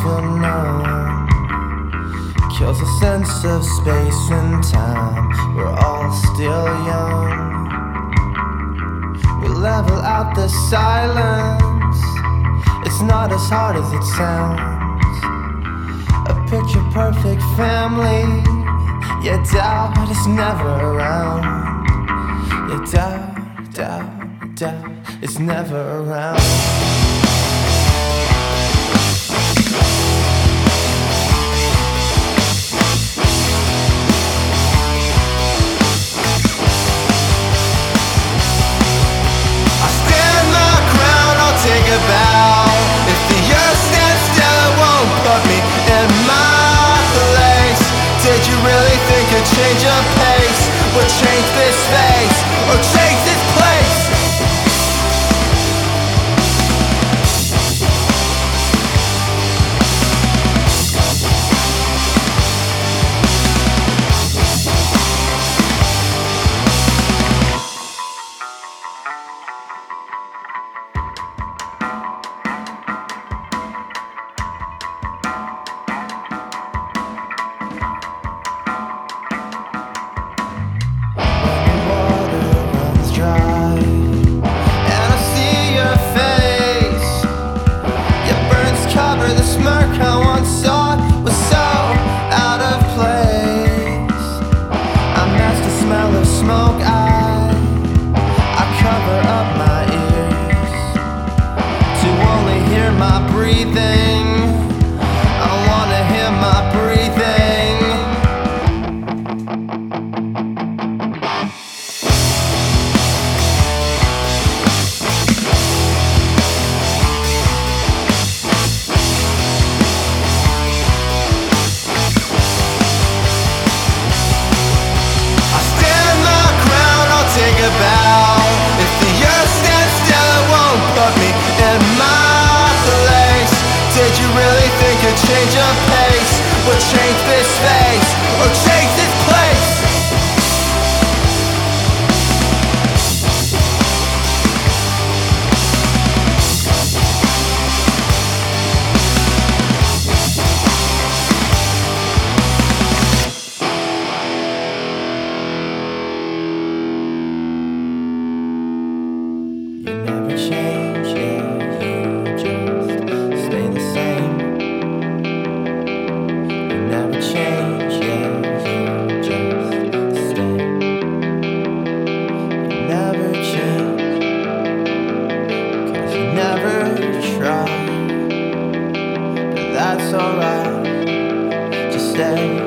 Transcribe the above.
feel numb, kills a sense of space and time. We're all still young. We level out the silence. It's not as hard as it sounds. A picture perfect family. Yeah, doubt is never around. Yeah, doubt is never around. If the earth stands still, it won't put me in my place. Did you really think a change of pace would change this space or change this place? Smoke, I cover up my ears to only hear my breathing. I wanna hear my breathing. If the earth stands still, it won't put me in my place. Did you really think a change of pace would change this space or change this place? That's alright, just stay.